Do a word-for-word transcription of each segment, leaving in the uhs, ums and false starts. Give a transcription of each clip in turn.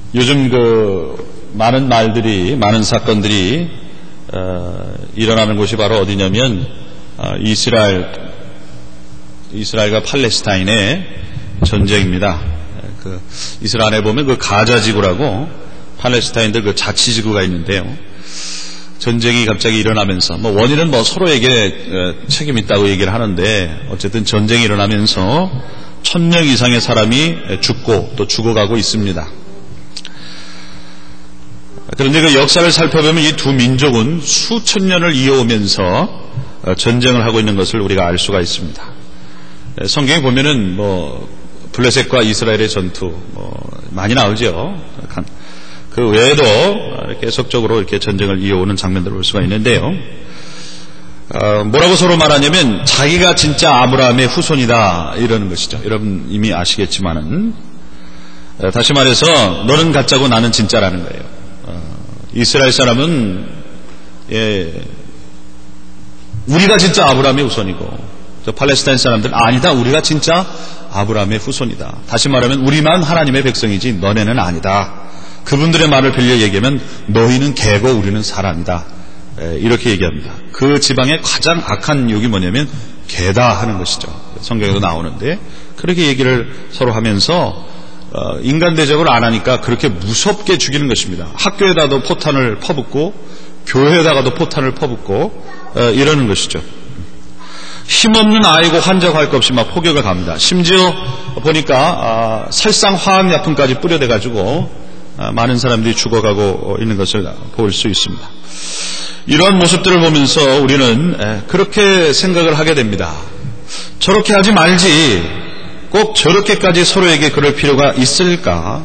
요즘 그 많은 말들이, 많은 사건들이 어, 일어나는 곳이 바로 어디냐면 어, 이스라엘, 이스라엘과 팔레스타인의 전쟁입니다. 그 이스라엘에 보면 그 가자 지구라고 팔레스타인들 그 자치 지구가 있는데요. 전쟁이 갑자기 일어나면서 뭐 원인은 뭐 서로에게 책임 있다고 얘기를 하는데 어쨌든 전쟁이 일어나면서 천 명 이상의 사람이 죽고 또 죽어가고 있습니다. 그런데 그 역사를 살펴보면 이 두 민족은 수천 년을 이어오면서 전쟁을 하고 있는 것을 우리가 알 수가 있습니다. 성경에 보면은 뭐 블레셋과 이스라엘의 전투 뭐 많이 나오죠. 그 외에도 계속적으로 이렇게 전쟁을 이어오는 장면들을 볼 수가 있는데요. 어, 뭐라고 서로 말하냐면 자기가 진짜 아브라함의 후손이다 이러는 것이죠. 여러분 이미 아시겠지만은 어, 다시 말해서 너는 가짜고 나는 진짜라는 거예요. 어, 이스라엘 사람은 예, 우리가 진짜 아브라함의 후손이고 저 팔레스타인 사람들은 아니다. 우리가 진짜 아브라함의 후손이다. 다시 말하면 우리만 하나님의 백성이지 너네는 아니다. 그분들의 말을 빌려 얘기하면 너희는 개고 우리는 사람이다. 이렇게 얘기합니다. 그 지방의 가장 악한 욕이 뭐냐면 개다 하는 것이죠. 성경에도 나오는데 그렇게 얘기를 서로 하면서 인간 대접을 안 하니까 그렇게 무섭게 죽이는 것입니다. 학교에다도 포탄을 퍼붓고 교회에다가도 포탄을 퍼붓고 이러는 것이죠. 힘없는 아이고 환자할 것 없이 막 포격을 갑니다. 심지어 보니까 살상 화학약품까지 뿌려대가지고 많은 사람들이 죽어가고 있는 것을 볼 수 있습니다. 이러한 모습들을 보면서 우리는 그렇게 생각을 하게 됩니다. 저렇게 하지 말지 꼭 저렇게까지 서로에게 그럴 필요가 있을까?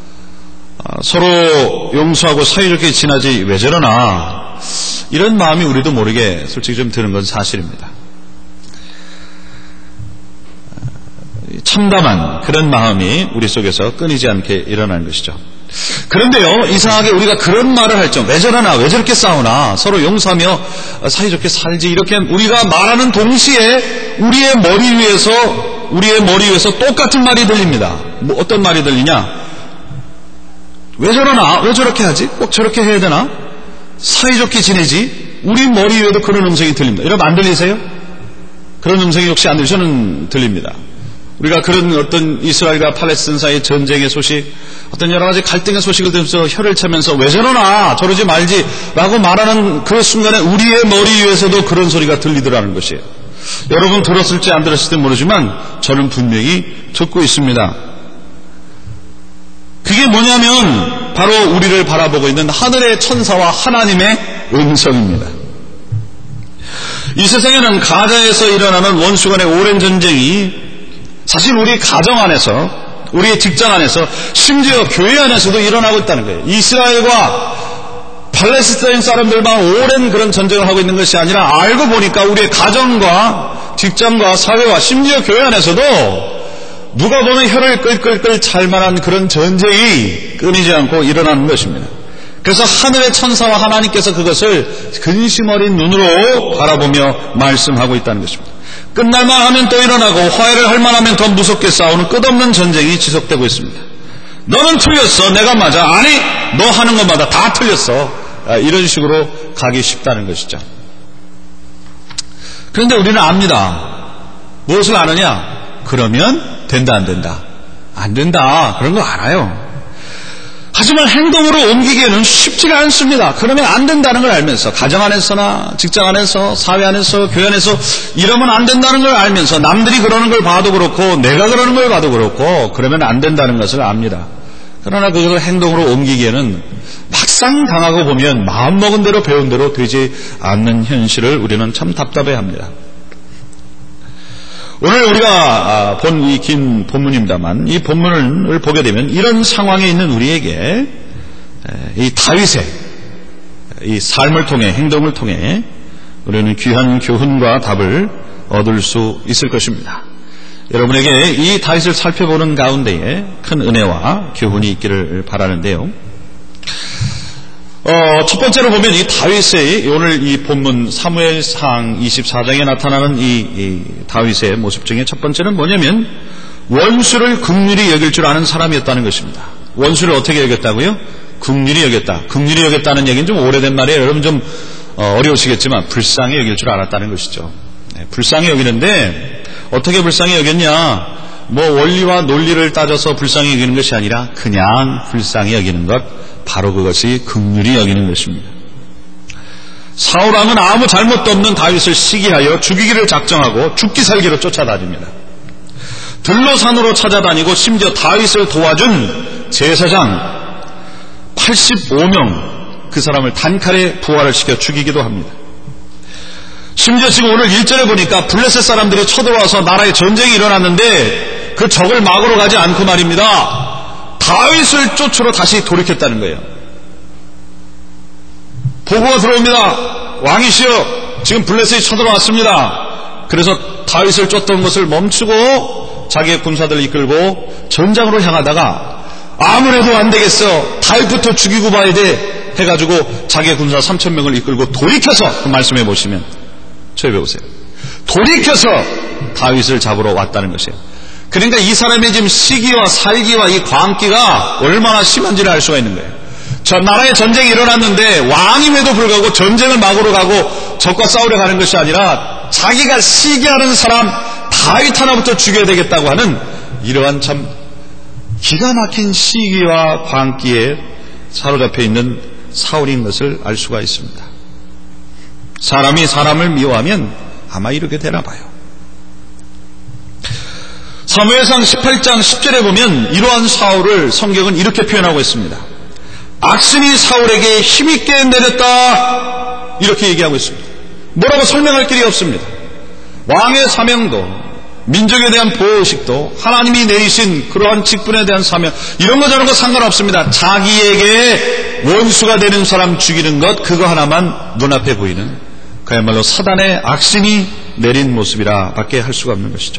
서로 용서하고 사이좋게 지나지 왜 저러나? 이런 마음이 우리도 모르게 솔직히 좀 드는 건 사실입니다. 참담한 그런 마음이 우리 속에서 끊이지 않게 일어나는 것이죠. 그런데요, 이상하게 우리가 그런 말을 할 정, 왜 저러나, 왜 저렇게 싸우나, 서로 용서하며 사이좋게 살지, 이렇게 우리가 말하는 동시에 우리의 머리 위에서, 우리의 머리 위에서 똑같은 말이 들립니다. 뭐 어떤 말이 들리냐? 왜 저러나, 왜 저렇게 하지? 꼭 저렇게 해야 되나? 사이좋게 지내지? 우리 머리 위에도 그런 음성이 들립니다. 여러분 안 들리세요? 그런 음성이 혹시 안 들리세요? 저는 들립니다. 우리가 그런 어떤 이스라엘과 팔레스타인 사이의 전쟁의 소식, 어떤 여러 가지 갈등의 소식을 들으면서 혀를 차면서 왜 저러나 저러지 말지 라고 말하는 그 순간에 우리의 머리 위에서도 그런 소리가 들리더라는 것이에요. 여러분 들었을지 안 들었을지 모르지만 저는 분명히 듣고 있습니다. 그게 뭐냐면 바로 우리를 바라보고 있는 하늘의 천사와 하나님의 음성입니다. 이 세상에는 가자에서 일어나는 원수 간의 오랜 전쟁이 사실 우리 가정 안에서, 우리의 직장 안에서, 심지어 교회 안에서도 일어나고 있다는 거예요. 이스라엘과 팔레스타인 사람들만 오랜 그런 전쟁을 하고 있는 것이 아니라 알고 보니까 우리의 가정과 직장과 사회와 심지어 교회 안에서도 누가 보면 혀를 끌끌끌 찰만한 그런 전쟁이 끊이지 않고 일어나는 것입니다. 그래서 하늘의 천사와 하나님께서 그것을 근심 어린 눈으로 바라보며 말씀하고 있다는 것입니다. 끝날만 하면 또 일어나고 화해를 할 만하면 더 무섭게 싸우는 끝없는 전쟁이 지속되고 있습니다. 너는 틀렸어, 내가 맞아. 아니, 너 하는 것마다 다 틀렸어. 이런 식으로 가기 쉽다는 것이죠. 그런데 우리는 압니다. 무엇을 아느냐? 그러면 된다 안 된다? 안 된다. 그런 거 알아요. 하지만 행동으로 옮기기에는 쉽지가 않습니다. 그러면 안 된다는 걸 알면서 가정 안에서나 직장 안에서 사회 안에서 교회 안에서 이러면 안 된다는 걸 알면서 남들이 그러는 걸 봐도 그렇고 내가 그러는 걸 봐도 그렇고 그러면 안 된다는 것을 압니다. 그러나 그것을 행동으로 옮기기에는 막상 당하고 보면 마음먹은 대로 배운 대로 되지 않는 현실을 우리는 참 답답해합니다. 오늘 우리가 본 이 긴 본문입니다만 이 본문을 보게 되면 이런 상황에 있는 우리에게 이 다윗의 이 삶을 통해 행동을 통해 우리는 귀한 교훈과 답을 얻을 수 있을 것입니다. 여러분에게 이 다윗을 살펴보는 가운데에 큰 은혜와 교훈이 있기를 바라는데요. 어, 첫 번째로 보면 이 다윗의 오늘 이 본문 사무엘상 이십사 장에 나타나는 이, 이 다윗의 모습 중에 첫 번째는 뭐냐면 원수를 긍휼히 여길 줄 아는 사람이었다는 것입니다. 원수를 어떻게 여겼다고요? 긍휼히 여겼다. 긍휼히 여겼다는 얘기는 좀 오래된 말이에요. 여러분 좀 어려우시겠지만 불쌍히 여길 줄 알았다는 것이죠. 네, 불쌍히 여기는데 어떻게 불쌍히 여겼냐? 뭐 원리와 논리를 따져서 불쌍히 여기는 것이 아니라 그냥 불쌍히 여기는 것, 바로 그것이 긍휼히 여기는 것입니다. 사울왕은 아무 잘못도 없는 다윗을 시기하여 죽이기를 작정하고 죽기 살기로 쫓아다닙니다. 들로산으로 찾아다니고 심지어 다윗을 도와준 제사장 팔십오 명 그 사람을 단칼에 부활을 시켜 죽이기도 합니다. 심지어 지금 오늘 일 절에 보니까 블레셋 사람들이 쳐들어와서 나라에 전쟁이 일어났는데 그 적을 막으러 가지 않고 말입니다. 다윗을 쫓으러 다시 돌이켰다는 거예요. 보고가 들어옵니다. 왕이시여, 지금 블레셋이 쳐들어왔습니다. 그래서 다윗을 쫓던 것을 멈추고 자기의 군사들을 이끌고 전장으로 향하다가 아무래도 안 되겠어, 다윗부터 죽이고 봐야 돼 해가지고 자기의 군사 삼천 명을 이끌고 돌이켜서, 그 말씀해 보시면 저희 배우세요. 돌이켜서 다윗을 잡으러 왔다는 것이에요. 그러니까 이 사람의 지금 시기와 살기와 이 광기가 얼마나 심한지를 알 수가 있는 거예요. 저 나라에 전쟁이 일어났는데 왕임에도 불구하고 전쟁을 막으러 가고 적과 싸우려 가는 것이 아니라 자기가 시기하는 사람 다윗 하나부터 죽여야 되겠다고 하는 이러한 참 기가 막힌 시기와 광기에 사로잡혀 있는 사울인 것을 알 수가 있습니다. 사람이 사람을 미워하면 아마 이렇게 되나 봐요. 사무엘상 십팔 장 십 절에 보면 이러한 사울을 성경은 이렇게 표현하고 있습니다. 악신이 사울에게 힘있게 내렸다, 이렇게 얘기하고 있습니다. 뭐라고 설명할 길이 없습니다. 왕의 사명도, 민족에 대한 보호의식도, 하나님이 내리신 그러한 직분에 대한 사명, 이런 거 저런 거 상관없습니다. 자기에게 원수가 되는 사람 죽이는 것, 그거 하나만 눈앞에 보이는 그야말로 사단의 악신이 내린 모습이라 밖에 할 수가 없는 것이죠.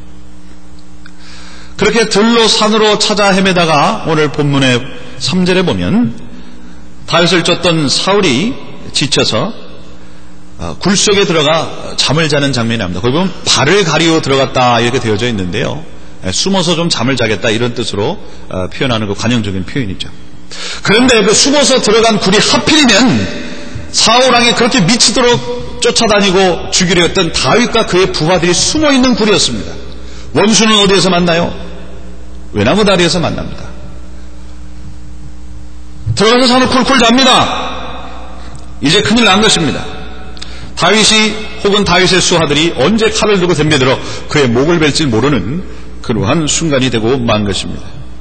그렇게 들로 산으로 찾아 헤매다가 오늘 본문의 삼 절에 보면 다윗을 쫓던 사울이 지쳐서 굴 속에 들어가 잠을 자는 장면이 나옵니다. 거기 보면 발을 가리고 들어갔다 이렇게 되어져 있는데요, 숨어서 좀 잠을 자겠다 이런 뜻으로 표현하는 그 관용적인 표현이죠. 그런데 그 숨어서 들어간 굴이 하필이면 사울왕이 그렇게 미치도록 쫓아다니고 죽이려 했던 다윗과 그의 부하들이 숨어있는 굴이었습니다. 원수는 어디에서 만나요? 외나무 다리에서 만납니다. 들어가서 산을 쿨쿨 잡니다. 이제 큰일 난 것입니다. 다윗이 혹은 다윗의 수하들이 언제 칼을 들고 덤벼들어 그의 목을 벨지 모르는 그러한 순간이 되고 만 것입니다.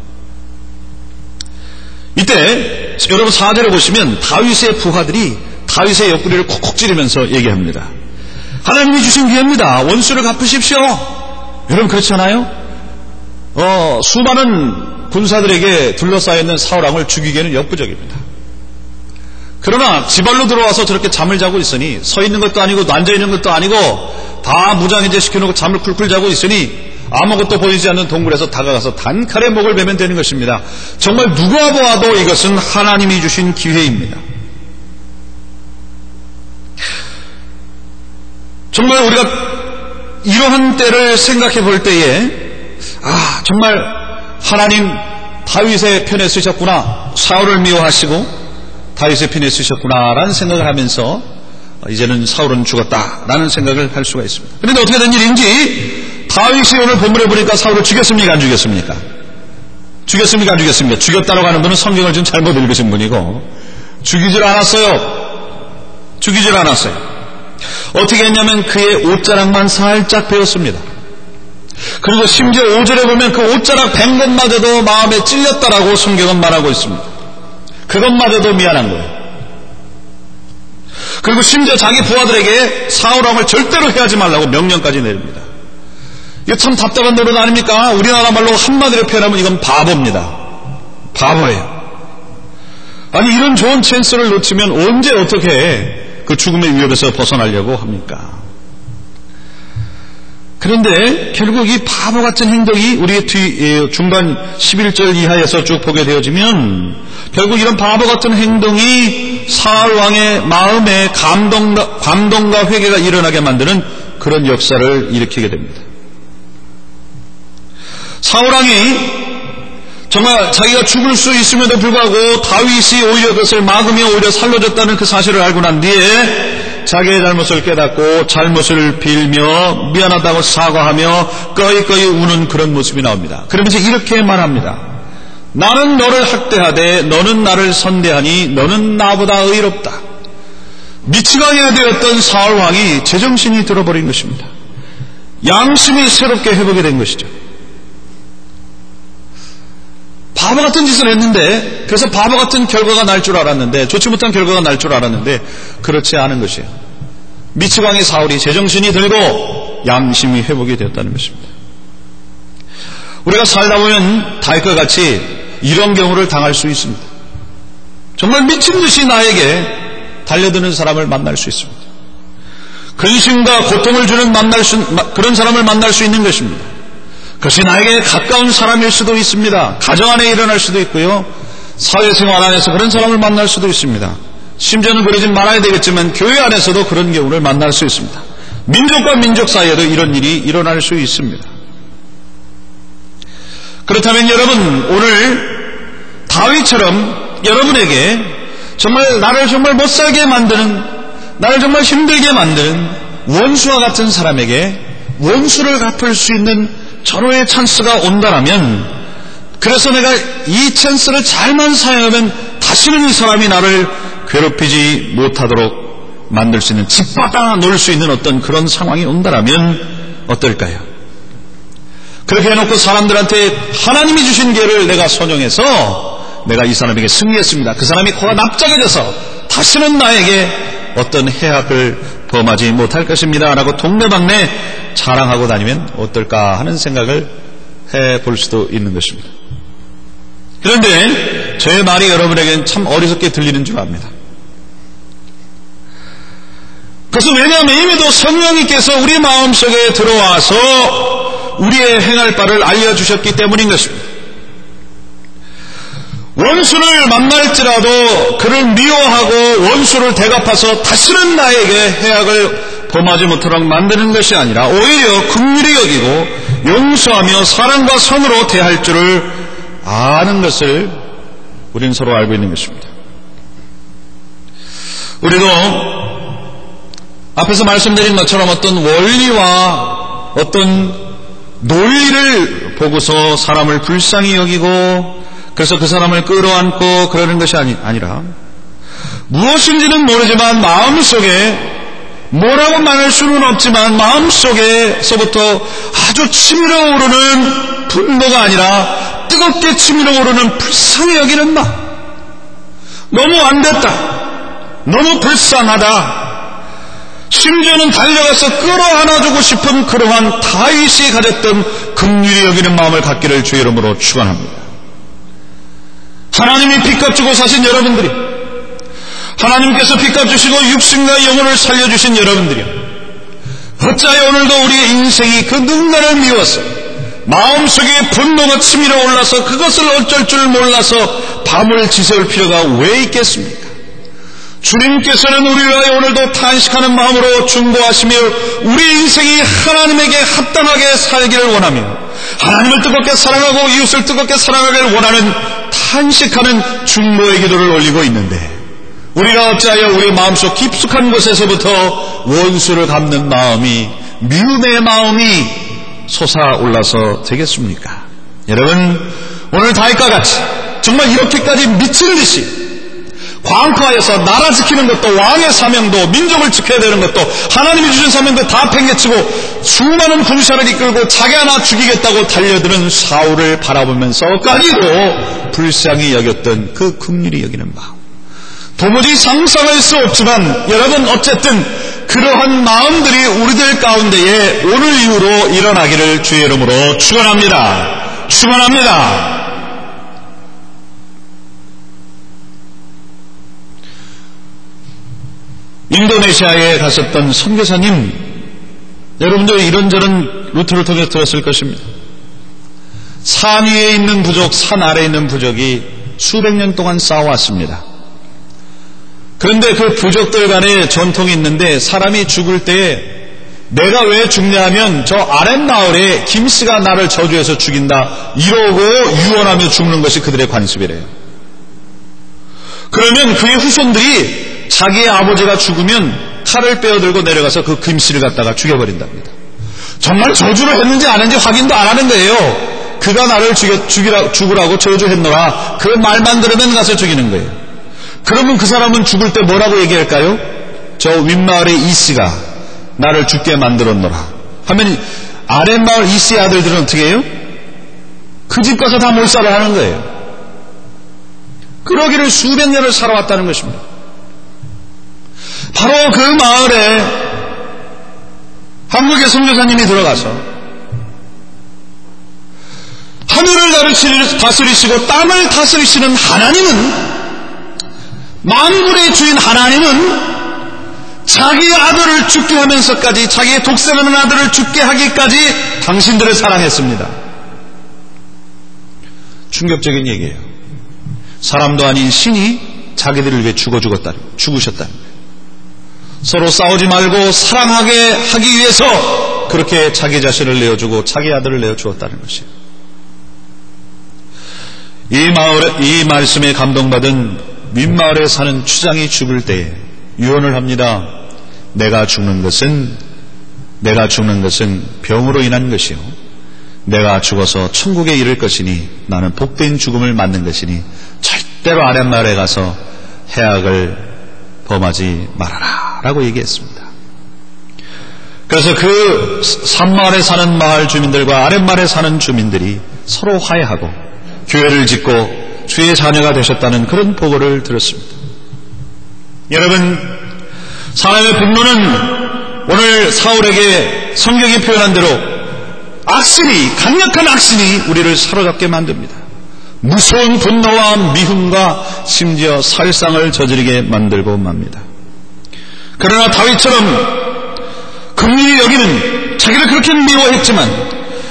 이때 여러분 사 절에 보시면 다윗의 부하들이 다윗의 옆구리를 콕콕 찌르면서 얘기합니다. 하나님이 주신 기회입니다. 원수를 갚으십시오. 여러분 그렇지 않아요? 어, 수많은 군사들에게 둘러싸여 있는 사울왕을 죽이기에는 역부족입니다. 그러나 지발로 들어와서 저렇게 잠을 자고 있으니, 서 있는 것도 아니고 앉아있는 것도 아니고 다 무장해제 시켜놓고 잠을 쿨쿨 자고 있으니 아무것도 보이지 않는 동굴에서 다가가서 단칼에 목을 베면 되는 것입니다. 정말 누가 보아도 이것은 하나님이 주신 기회입니다. 정말 우리가 이러한 때를 생각해 볼 때에 아, 정말 하나님 다윗의 편에 쓰셨구나, 사울을 미워하시고 다윗의 편에 쓰셨구나라는 생각을 하면서 이제는 사울은 죽었다라는 생각을 할 수가 있습니다. 그런데 어떻게 된 일인지 다윗이 오늘 본문에 보니까 사울을 죽였습니까 안 죽였습니까? 죽였습니까 안 죽였습니까? 죽였다고 하는 분은 성경을 좀 잘못 읽으신 분이고, 죽이질 않았어요. 죽이질 않았어요. 어떻게 했냐면 그의 옷자락만 살짝 베었습니다. 그리고 심지어 오 절에 보면 그 옷자락 벤 것마저도 마음에 찔렸다라고 성경은 말하고 있습니다. 그것마저도 미안한 거예요. 그리고 심지어 자기 부하들에게 사울왕을 절대로 해하지 말라고 명령까지 내립니다. 이거 참 답답한 노릇 아닙니까? 우리나라 말로 한마디로 표현하면 이건 바보입니다. 바보예요. 아니 이런 좋은 찬스를 놓치면 언제 어떻게 그 죽음의 위협에서 벗어나려고 합니까? 그런데 결국 이 바보 같은 행동이 우리의 뒤 중반 십일 절 이하에서 쭉 보게 되어지면 결국 이런 바보 같은 행동이 사울왕의 마음에 감동과, 감동과 회개가 일어나게 만드는 그런 역사를 일으키게 됩니다. 사울왕이 정말 자기가 죽을 수 있음에도 불구하고 다윗이 오히려 그것을 막으며 오히려 살려줬다는 그 사실을 알고 난 뒤에 자기의 잘못을 깨닫고 잘못을 빌며 미안하다고 사과하며 꺼이꺼이 우는 그런 모습이 나옵니다. 그러면서 이렇게 말합니다. 나는 너를 학대하되 너는 나를 선대하니 너는 나보다 의롭다. 미치광이가 되었던 사울 왕이 제정신이 들어버린 것입니다. 양심이 새롭게 회복이 된 것이죠. 바보 같은 짓을 했는데, 그래서 바보 같은 결과가 날 줄 알았는데, 좋지 못한 결과가 날 줄 알았는데 그렇지 않은 것이에요. 미치광이 사울이 제정신이 들고 양심이 회복이 되었다는 것입니다. 우리가 살다 보면 다윗과 같이 이런 경우를 당할 수 있습니다. 정말 미친 듯이 나에게 달려드는 사람을 만날 수 있습니다. 근심과 고통을 주는 만날 수, 그런 사람을 만날 수 있는 것입니다. 그것이 나에게 가까운 사람일 수도 있습니다. 가정 안에 일어날 수도 있고요. 사회생활 안에서 그런 사람을 만날 수도 있습니다. 심지어는 그러지 말아야 되겠지만 교회 안에서도 그런 경우를 만날 수 있습니다. 민족과 민족 사이에도 이런 일이 일어날 수 있습니다. 그렇다면 여러분, 오늘 다윗처럼 여러분에게 정말 나를 정말 못살게 만드는, 나를 정말 힘들게 만드는 원수와 같은 사람에게 원수를 갚을 수 있는 절호의 찬스가 온다라면, 그래서 내가 이 찬스를 잘만 사용하면 다시는 이 사람이 나를 괴롭히지 못하도록 만들 수 있는, 짓받아 놓을 수 있는 어떤 그런 상황이 온다라면 어떨까요? 그렇게 해놓고 사람들한테 하나님이 주신 기회를 내가 선용해서 내가 이 사람에게 승리했습니다. 그 사람이 코가 납작해져서 다시는 나에게 어떤 해악을 범하지 못할 것입니다 라고 동네방네 자랑하고 다니면 어떨까 하는 생각을 해볼 수도 있는 것입니다. 그런데 제 말이 여러분에게는 참 어리석게 들리는 줄 압니다. 그것은 왜냐하면 이미도 성령님께서 우리 마음속에 들어와서 우리의 행할 바를 알려주셨기 때문인 것입니다. 원수를 만날지라도 그를 미워하고 원수를 대갚아서 다시는 나에게 해악을 범하지 못하도록 만드는 것이 아니라 오히려 긍휼히 여기고 용서하며 사랑과 선으로 대할 줄을 아는 것을 우리는 서로 알고 있는 것입니다. 우리도 앞에서 말씀드린 것처럼 어떤 원리와 어떤 논리를 보고서 사람을 불쌍히 여기고 그래서 그 사람을 끌어안고 그러는 것이 아니, 아니라 무엇인지는 모르지만 마음속에 뭐라고 말할 수는 없지만 마음속에서부터 아주 치밀어 오르는 분노가 아니라 뜨겁게 치밀어 오르는 불쌍히 여기는 마음, 너무 안 됐다, 너무 불쌍하다, 심지어는 달려가서 끌어안아주고 싶은 그러한 다윗이 가졌던 긍휼히 여기는 마음을 갖기를 주의 이름으로 축원합니다. 하나님이 빚값 주고 사신 여러분들이, 하나님께서 빚값 주시고 육신과 영혼을 살려주신 여러분들이, 어찌하여 오늘도 우리의 인생이 그 누군가를 미워서 마음속에 분노가 치밀어 올라서 그것을 어쩔 줄 몰라서 밤을 지새울 필요가 왜 있겠습니까? 주님께서는 우리를 위하여 오늘도 탄식하는 마음으로 중보하시며 우리 인생이 하나님에게 합당하게 살기를 원하며 하나님을 뜨겁게 사랑하고 이웃을 뜨겁게 사랑하기를 원하는 탄식하는 중보의 기도를 올리고 있는데, 우리가 어찌하여 우리 마음속 깊숙한 곳에서부터 원수를 갚는 마음이, 미움의 마음이 솟아올라서 되겠습니까? 여러분, 오늘 다윗과 같이 정말 이렇게까지 미친 듯이 광포하여서 나라 지키는 것도, 왕의 사명도, 민족을 지켜야 되는 것도, 하나님이 주신 사명도 다 팽개치고 수많은 군사를 이끌고 자기 하나 죽이겠다고 달려드는 사울을 바라보면서까지도 불쌍히 여겼던 그 긍휼히 여기는 마음, 도무지 상상할 수 없지만 여러분, 어쨌든 그러한 마음들이 우리들 가운데에 오늘 이후로 일어나기를 주의 이름으로 축원합니다. 축원합니다. 인도네시아에 갔었던 선교사님, 여러분들 이런저런 루트를 통해서 들었을 것입니다. 산 위에 있는 부족, 산 아래에 있는 부족이 수백 년 동안 싸워왔습니다. 그런데 그 부족들 간에 전통이 있는데 사람이 죽을 때 내가 왜 죽냐면 저 아랫마을에 김씨가 나를 저주해서 죽인다 이러고 유언하며 죽는 것이 그들의 관습이래요. 그러면 그의 후손들이 자기의 아버지가 죽으면 칼을 빼어들고 내려가서 그 김씨를 갖다가 죽여버린답니다. 정말 저주를 했는지 안 했는지 확인도 안 하는 거예요. 그가 나를 죽여, 죽이라, 죽으라고 저주했노라 그 말만 들으면 가서 죽이는 거예요. 그러면 그 사람은 죽을 때 뭐라고 얘기할까요? 저 윗마을의 이씨가 나를 죽게 만들었노라 하면 아랫마을 이씨의 아들들은 어떻게 해요? 그 집 가서 다 몰살을 하는 거예요. 그러기를 수백 년을 살아왔다는 것입니다. 바로 그 마을에 한국의 선교사님이 들어가서 하늘을 다스리시고 땅을 다스리시는 하나님은, 만물의 주인 하나님은 자기 아들을 죽게 하면서까지, 자기의 독생하는 아들을 죽게 하기까지 당신들을 사랑했습니다. 충격적인 얘기예요. 사람도 아닌 신이 자기들을 위해 죽어 죽었다는, 죽으셨다는 거예요. 서로 싸우지 말고 사랑하게 하기 위해서 그렇게 자기 자신을 내어주고 자기 아들을 내어주었다는 것이에요. 이 마을에, 이 말씀에 감동받은 윗마을에 사는 추장이 죽을 때에 유언을 합니다. 내가 죽는 것은 내가 죽는 것은 병으로 인한 것이요 내가 죽어서 천국에 이를 것이니 나는 복된 죽음을 맞는 것이니 절대로 아랫마을에 가서 해악을 범하지 말아라 라고 얘기했습니다. 그래서 그 산마을에 사는 마을 주민들과 아랫마을에 사는 주민들이 서로 화해하고 교회를 짓고 주의 자녀가 되셨다는 그런 보고를 들었습니다. 여러분, 사람의 분노는 오늘 사울에게 성경이 표현한 대로 악신이, 강력한 악신이 우리를 사로잡게 만듭니다. 무서운 분노와 미움과 심지어 살상을 저지르게 만들고 맙니다. 그러나 다윗처럼 긍휼히 여기는, 자기를 그렇게 미워했지만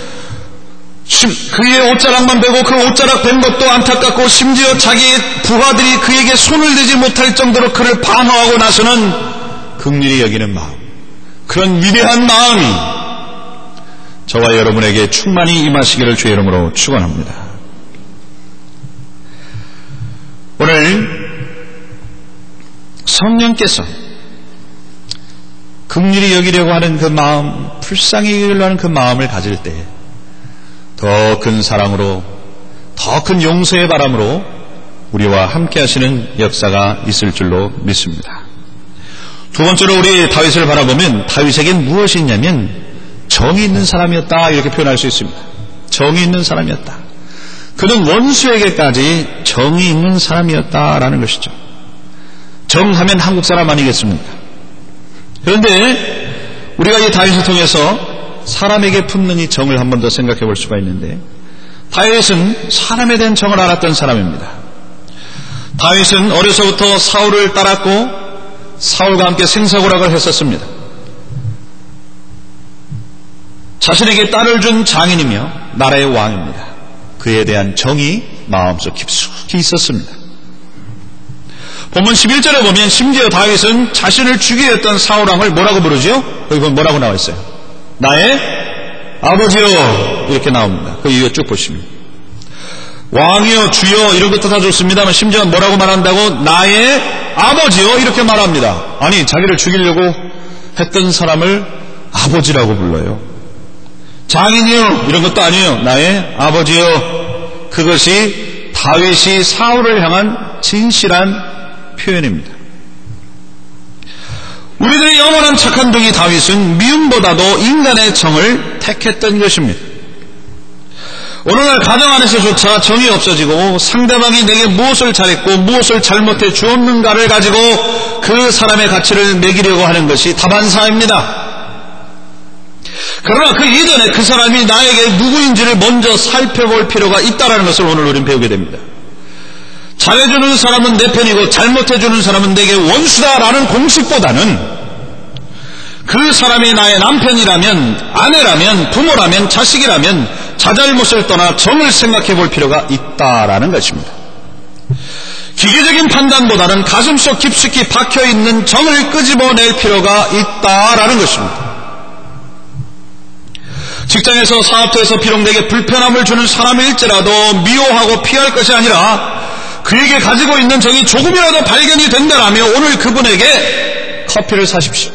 그의 옷자락만 베고 그 옷자락 벤 것도 안타깝고 심지어 자기의 부하들이 그에게 손을 대지 못할 정도로 그를 방어하고 나서는 긍휼히 여기는 마음, 그런 위대한 마음이 저와 여러분에게 충만히 임하시기를 주의 이름으로 축원합니다. 오늘 성령께서 긍휼히 여기려고 하는 그 마음, 불쌍히 여기려고 하는 그 마음을 가질 때 더 큰 사랑으로, 더 큰 용서의 바람으로 우리와 함께 하시는 역사가 있을 줄로 믿습니다. 두 번째로 우리 다윗을 바라보면 다윗에겐 무엇이 있냐면 정이 있는 사람이었다 이렇게 표현할 수 있습니다. 정이 있는 사람이었다. 그는 원수에게까지 정이 있는 사람이었다라는 것이죠. 정하면 한국 사람 아니겠습니까? 그런데 우리가 이 다윗을 통해서 사람에게 품는 이 정을 한 번 더 생각해 볼 수가 있는데, 다윗은 사람에 대한 정을 알았던 사람입니다. 다윗은 어려서부터 사울을 따랐고 사울과 함께 생사고락을 했었습니다. 자신에게 딸을 준 장인이며 나라의 왕입니다. 그에 대한 정이 마음속 깊숙이 있었습니다. 본문 십일 절에 보면 심지어 다윗은 자신을 죽이려 했던 사울왕을 뭐라고 부르죠? 거기 보면 뭐라고 나와 있어요? 나의 아버지요 이렇게 나옵니다. 그 이유 쭉 보시면 왕이요 주요 이런 것도 다 좋습니다만 심지어 뭐라고 말한다고? 나의 아버지요 이렇게 말합니다. 아니, 자기를 죽이려고 했던 사람을 아버지라고 불러요. 장인이요 이런 것도 아니에요. 나의 아버지요. 그것이 다윗이 사울을 향한 진실한 표현입니다. 우리들의 영원한 착한 동이 다윗은 미움보다도 인간의 정을 택했던 것입니다. 오늘날 가정 안에서조차 정이 없어지고 상대방이 내게 무엇을 잘했고 무엇을 잘못해 주었는가를 가지고 그 사람의 가치를 매기려고 하는 것이 다반사입니다. 그러나 그 이전에 그 사람이 나에게 누구인지를 먼저 살펴볼 필요가 있다는 것을 오늘 우리는 배우게 됩니다. 잘해주는 사람은 내 편이고 잘못해주는 사람은 내게 원수다라는 공식보다는 그 사람이 나의 남편이라면, 아내라면, 부모라면, 자식이라면 자잘못을 떠나 정을 생각해 볼 필요가 있다라는 것입니다. 기계적인 판단보다는 가슴속 깊숙이 박혀있는 정을 끄집어낼 필요가 있다라는 것입니다. 직장에서 사업터에서 비록 내게 불편함을 주는 사람일지라도 미워하고 피할 것이 아니라 그에게 가지고 있는 적이 조금이라도 발견이 된다라면 오늘 그분에게 커피를 사십시오.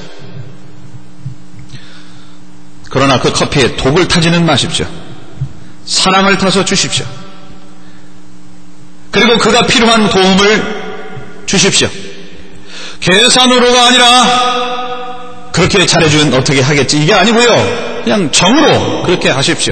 그러나 그 커피에 독을 타지는 마십시오. 사랑을 타서 주십시오. 그리고 그가 필요한 도움을 주십시오. 계산으로가 아니라 그렇게 잘해주면 어떻게 하겠지 이게 아니고요. 그냥 정으로 그렇게 하십시오.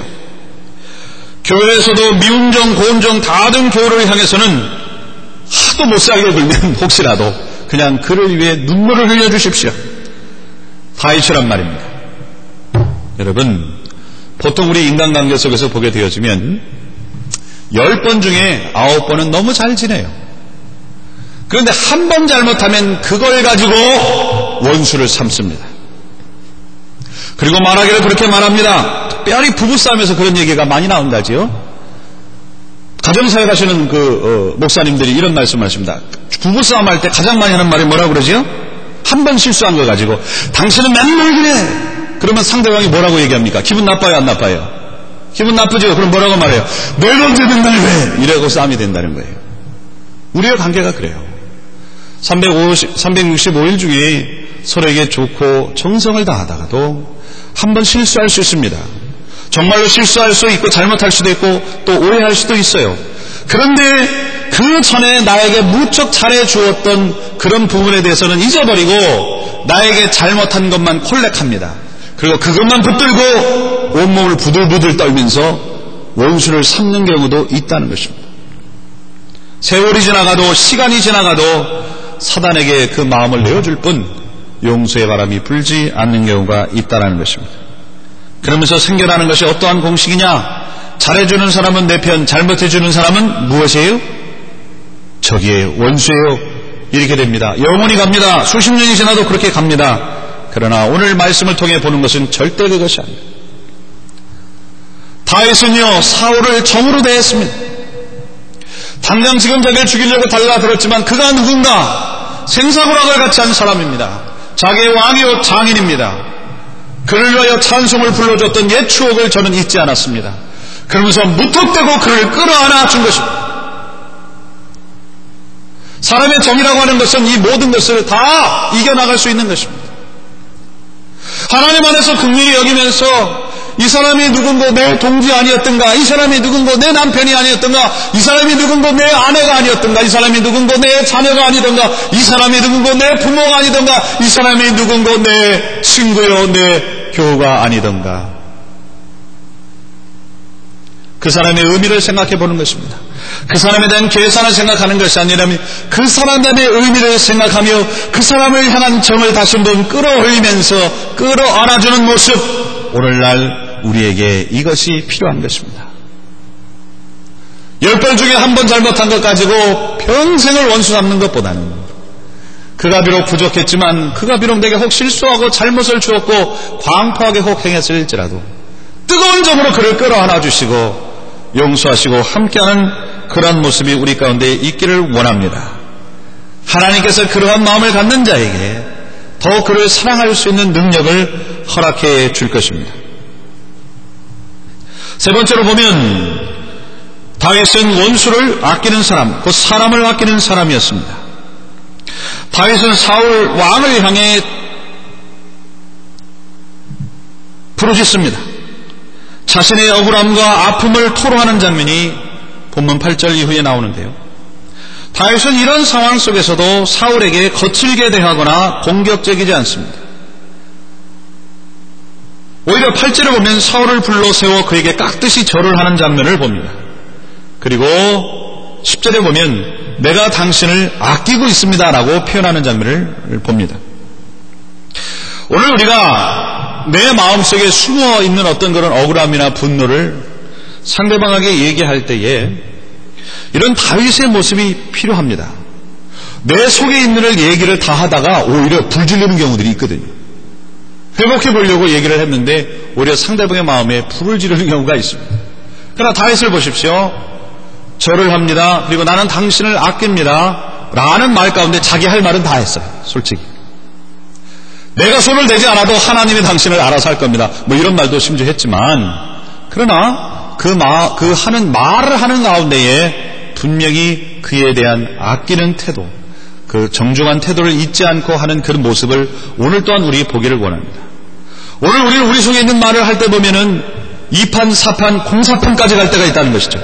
교회에서도 미운정 고운정 다 든 교우를 향해서는 하도 못살게 굴면 혹시라도 그냥 그를 위해 눈물을 흘려주십시오. 다이처란 말입니다. 여러분, 보통 우리 인간관계 속에서 보게 되어지면 열 번 중에 아홉 번은 너무 잘 지내요. 그런데 한 번 잘못하면 그걸 가지고 원수를 삼습니다. 그리고 말하기를 그렇게 말합니다. 특별히 부부싸움에서 그런 얘기가 많이 나온다지요. 가정사회 가시는 그 어, 목사님들이 이런 말씀을 하십니다. 부부싸움 할 때 가장 많이 하는 말이 뭐라고 그러지요? 한 번 실수한 걸 가지고 당신은 맨날 그래. 그러면 상대방이 뭐라고 얘기합니까? 기분 나빠요, 안 나빠요? 기분 나쁘죠? 그럼 뭐라고 말해요? 늘 언제든 날 왜? 이러고 싸움이 된다는 거예요. 우리의 관계가 그래요. 삼백오십, 삼백육십오 일 중에 서로에게 좋고 정성을 다하다가도 한 번 실수할 수 있습니다. 정말로 실수할 수 있고 잘못할 수도 있고 또 오해할 수도 있어요. 그런데 그 전에 나에게 무척 잘해주었던 그런 부분에 대해서는 잊어버리고 나에게 잘못한 것만 콜렉합니다. 그리고 그것만 붙들고 온몸을 부들부들 떨면서 원수를 삼는 경우도 있다는 것입니다. 세월이 지나가도 시간이 지나가도 사단에게 그 마음을 내어줄 뿐 용서의 바람이 불지 않는 경우가 있다는 것입니다. 그러면서 생겨나는 것이 어떠한 공식이냐? 잘해주는 사람은 내 편, 잘못해주는 사람은 무엇이에요? 적이에요, 원수예요. 이렇게 됩니다. 영원히 갑니다. 수십 년이 지나도 그렇게 갑니다. 그러나 오늘 말씀을 통해 보는 것은 절대 그것이 아닙니다. 다윗은요 사울을 정으로 대했습니다. 당장 지금 자기를 죽이려고 달라들었지만 그가 누군가? 생사고락을 같이 한 사람입니다. 자기의 왕이요 장인입니다. 그를 위하여 찬송을 불러줬던 옛 추억을 저는 잊지 않았습니다. 그러면서 무턱대고 그를 끌어안아 준 것입니다. 사람의 정이라고 하는 것은 이 모든 것을 다 이겨나갈 수 있는 것입니다. 하나님 안에서 긍휼히 여기면서 이 사람이 누군고 내 동지 아니었던가, 이 사람이 누군고 내 남편이 아니었던가, 이 사람이 누군고 내 아내가 아니었던가, 이 사람이 누군고 내 자녀가 아니던가, 이 사람이 누군고 내 부모가 아니던가, 이 사람이 누군고 내 친구요 내 교우가 아니던가. 그 사람의 의미를 생각해 보는 것입니다. 그 사람에 대한 계산을 생각하는 것이 아니라면 그 사람에 대한 의미를 생각하며 그 사람을 향한 정을 다시 한번 끌어올리면서 끌어안아주는 모습, 오늘날 우리에게 이것이 필요한 것입니다. 열 번 중에 한 번 잘못한 것 가지고 평생을 원수 삼는 것보다는 그가 비록 부족했지만 그가 비록 내게 혹 실수하고 잘못을 주었고 광포하게 혹 행했을지라도 뜨거운 정으로 그를 끌어안아 주시고 용서하시고 함께하는 그런 모습이 우리 가운데 있기를 원합니다. 하나님께서 그러한 마음을 갖는 자에게 더 그를 사랑할 수 있는 능력을 허락해 줄 것입니다. 세 번째로 보면 다윗은 원수를 아끼는 사람, 곧 사람을 아끼는 사람이었습니다. 다윗은 사울 왕을 향해 부르짖습니다. 자신의 억울함과 아픔을 토로하는 장면이 본문 팔 절 이후에 나오는데요. 다윗은 이런 상황 속에서도 사울에게 거칠게 대하거나 공격적이지 않습니다. 오히려 팔 절에 보면 사울을 불러 세워 그에게 깍듯이 절을 하는 장면을 봅니다. 그리고 십 절에 보면 내가 당신을 아끼고 있습니다라고 표현하는 장면을 봅니다. 오늘 우리가 내 마음속에 숨어 있는 어떤 그런 억울함이나 분노를 상대방에게 얘기할 때에 이런 다윗의 모습이 필요합니다. 내 속에 있는 을 얘기를 다 하다가 오히려 불질르는 경우들이 있거든요. 회복해 보려고 얘기를 했는데 오히려 상대방의 마음에 불을 지르는 경우가 있습니다. 그러나 다윗을 보십시오. 절을 합니다. 그리고 나는 당신을 아낍니다 라는 말 가운데 자기 할 말은 다 했어요. 솔직히 내가 손을 대지 않아도 하나님이 당신을 알아서 할 겁니다. 뭐 이런 말도 심지어 했지만, 그러나 그, 마, 그 하는 말을 하는 가운데에 분명히 그에 대한 아끼는 태도, 그 정중한 태도를 잊지 않고 하는 그 모습을 오늘 또한 우리 보기를 원합니다. 오늘 우리는 우리 속에 있는 말을 할 때 보면은 이 판, 사 판, 공사 판까지 갈 때가 있다는 것이죠.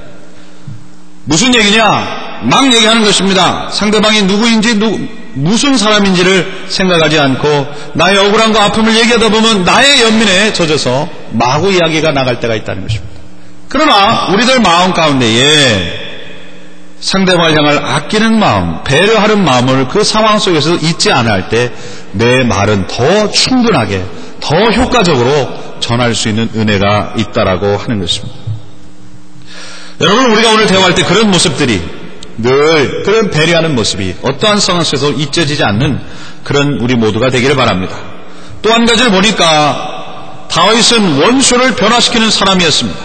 무슨 얘기냐? 막 얘기하는 것입니다. 상대방이 누구인지 누, 무슨 사람인지를 생각하지 않고 나의 억울함과 아픔을 얘기하다 보면 나의 연민에 젖어서 마구 이야기가 나갈 때가 있다는 것입니다. 그러나 우리들 마음 가운데에 상대방을 향할 아끼는 마음, 배려하는 마음을 그 상황 속에서 잊지 않을 때 내 말은 더 충분하게, 더 효과적으로 전할 수 있는 은혜가 있다라고 하는 것입니다. 여러분, 우리가 오늘 대화할 때 그런 모습들이 늘 그런 배려하는 모습이 어떠한 상황 속에서 잊혀지지 않는 그런 우리 모두가 되기를 바랍니다. 또 한 가지를 보니까 다윗은 원수를 변화시키는 사람이었습니다.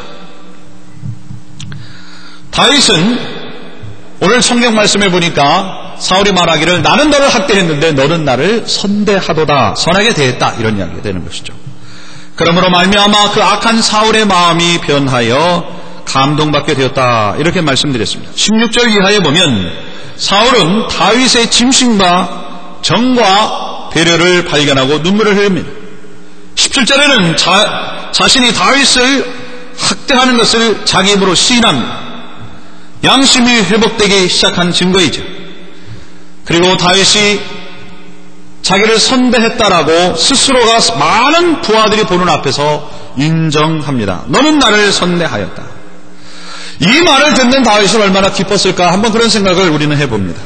다윗은 오늘 성경 말씀을 보니까 사울이 말하기를 나는 너를 학대했는데 너는 나를 선대하도다, 선하게 대했다, 이런 이야기가 되는 것이죠. 그러므로 말미암아 그 악한 사울의 마음이 변하여 감동받게 되었다, 이렇게 말씀드렸습니다. 십육 절 이하에 보면 사울은 다윗의 짐승과 정과 배려를 발견하고 눈물을 흘립니다. 십칠 절에는 자, 자신이 다윗을 학대하는 것을 자기 입으로 시인합니다. 양심이 회복되기 시작한 증거이죠. 그리고 다윗이 자기를 선대했다라고 스스로가 많은 부하들이 보는 앞에서 인정합니다. 너는 나를 선대하였다. 이 말을 듣는 다윗은 얼마나 기뻤을까, 한번 그런 생각을 우리는 해봅니다.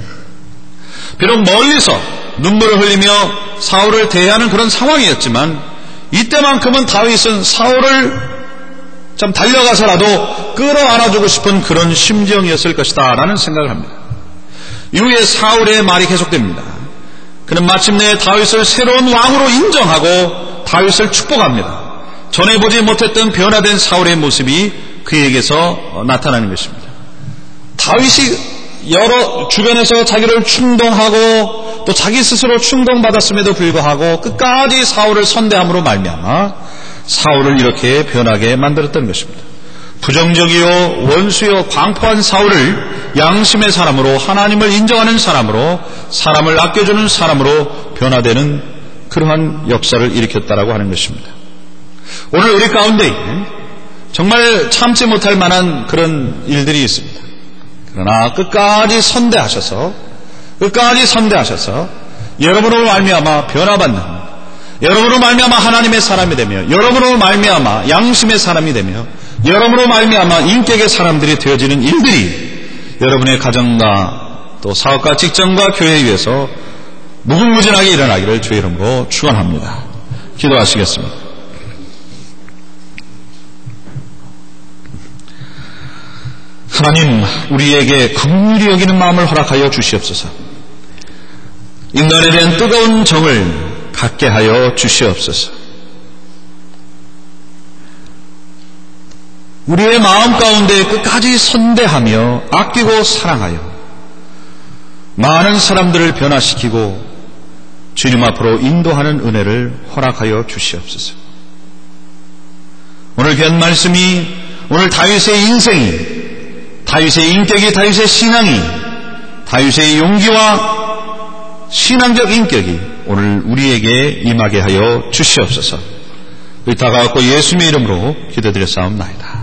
비록 멀리서 눈물을 흘리며 사울을 대하는 그런 상황이었지만 이때만큼은 다윗은 사울을 좀 달려가서라도 끌어안아주고 싶은 그런 심정이었을 것이다 라는 생각을 합니다. 이후에 사울의 말이 계속됩니다. 그는 마침내 다윗을 새로운 왕으로 인정하고 다윗을 축복합니다. 전에 보지 못했던 변화된 사울의 모습이 그에게서 나타나는 것입니다. 다윗이 여러 주변에서 자기를 충동하고 또 자기 스스로 충동받았음에도 불구하고 끝까지 사울을 선대함으로 말미암아 사울을 이렇게 변하게 만들었던 것입니다. 부정적이요 원수요 광포한 사울을 양심의 사람으로, 하나님을 인정하는 사람으로, 사람을 아껴주는 사람으로 변화되는 그러한 역사를 일으켰다라고 하는 것입니다. 오늘 우리 가운데 정말 참지 못할 만한 그런 일들이 있습니다. 그러나 끝까지 선대하셔서 끝까지 선대하셔서 여러분으로 말미암아 변화받는, 여러분으로 말미암아 하나님의 사람이 되며, 여러분으로 말미암아 양심의 사람이 되며, 여러분으로 말미암아 인격의 사람들이 되어지는 일들이 여러분의 가정과 또 사업과 직장과 교회 위에서 무궁무진하게 일어나기를 주의 이름으로 축원합니다. 기도하시겠습니다. 하나님, 우리에게 긍휼히 여기는 마음을 허락하여 주시옵소서. 인간에 대한 뜨거운 정을 갖게 하여 주시옵소서. 우리의 마음 가운데 끝까지 선대하며 아끼고 사랑하여 많은 사람들을 변화시키고 주님 앞으로 인도하는 은혜를 허락하여 주시옵소서. 오늘 귀한 말씀이, 오늘 다윗의 인생이, 다윗의 인격이, 다윗의 신앙이, 다윗의 용기와 신앙적 인격이 오늘 우리에게 임하게 하여 주시옵소서. 우리 다 같이 예수님의 이름으로 기도드렸사옵나이다.